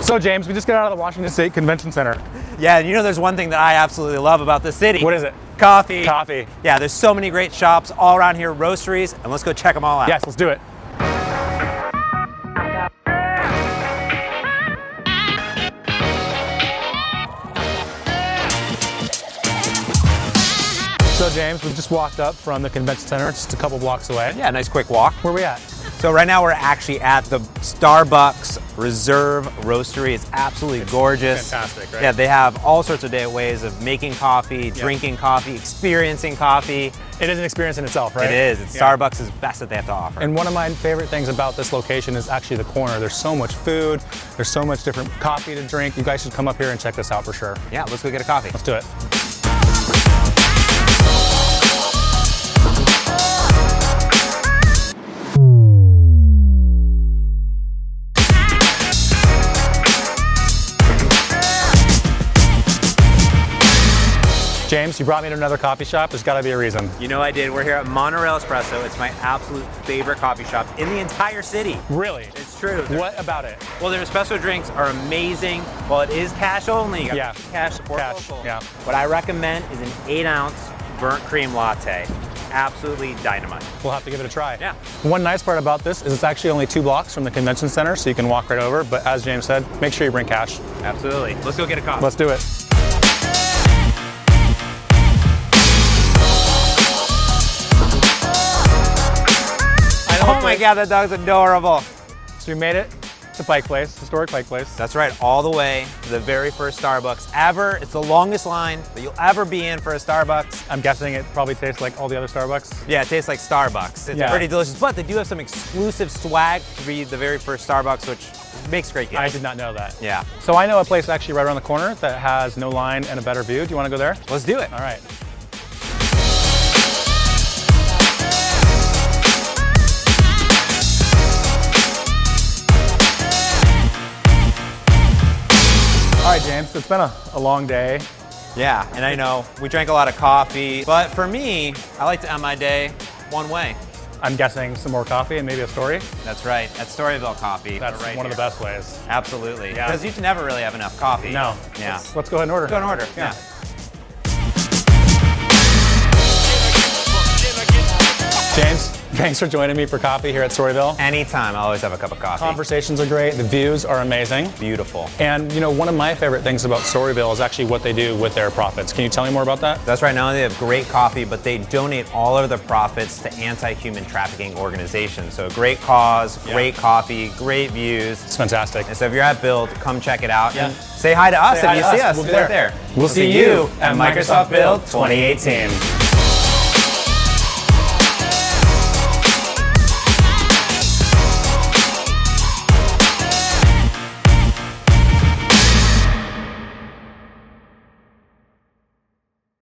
So James, we just got out of the Washington State Convention Center. Yeah, and you know there's one thing that I absolutely love about this city. What is it? Coffee. Coffee. Yeah, there's so many great shops all around here, roasteries, and let's go check them all out. Yes, let's do it. So James, we just walked up from the convention center. It's just a couple blocks away. Yeah, nice quick walk. Where are we at? So right now we're actually at the Starbucks Reserve Roastery. It's absolutely gorgeous. Fantastic, right? Yeah, they have all sorts of ways of making coffee, drinking coffee, experiencing coffee. It is an experience in itself, right? It is. It's Starbucks' best that they have to offer. And one of my favorite things about this location is actually the corner. There's so much food. There's so much different coffee to drink. You guys should come up here and check this out for sure. Yeah, let's go get a coffee. Let's do it. James, you brought me to another coffee shop. There's got to be a reason. You know I did. We're here at Monorail Espresso. It's my absolute favorite coffee shop in the entire city. Really? It's true. What about it? Well, their espresso drinks are amazing. While it is cash only, you got cash, support local. Yeah. What I recommend is an 8-ounce burnt cream latte. Absolutely dynamite. We'll have to give it a try. Yeah. One nice part about this is it's actually only 2 blocks from the convention center, so you can walk right over. But as James said, make sure you bring cash. Absolutely. Let's go get a coffee. Let's do it. Oh my God, that dog's adorable. So we made it to Pike Place, historic Pike Place. That's right, all the way to the very first Starbucks ever. It's the longest line that you'll ever be in for a Starbucks. I'm guessing it probably tastes like all the other Starbucks. Yeah, it tastes like Starbucks. It's pretty delicious, but they do have some exclusive swag to be the very first Starbucks, which makes great gifts. I did not know that. Yeah. So I know a place actually right around the corner that has no line and a better view. Do you want to go there? Let's do it. All right. All right, James, it's been a long day. Yeah, and I know we drank a lot of coffee, but for me, I like to end my day one way. I'm guessing some more coffee and maybe a story. That's right, at Storyville Coffee. That's right one of the best ways. Absolutely, Yeah. because you can never really have enough coffee. No. Yeah. Let's go ahead and order. Go and order. Yeah. James, thanks for joining me for coffee here at Storyville. Anytime, I always have a cup of coffee. Conversations are great, the views are amazing. Beautiful. And you know, one of my favorite things about Storyville is actually what they do with their profits. Can you tell me more about that? That's right, not only do they have great coffee, but they donate all of the profits to anti-human trafficking organizations. So great cause, great coffee, great views. It's fantastic. And so if you're at Build, come check it out and say hi to us if you see us. We'll be right there. We'll see you at Microsoft Build 2018.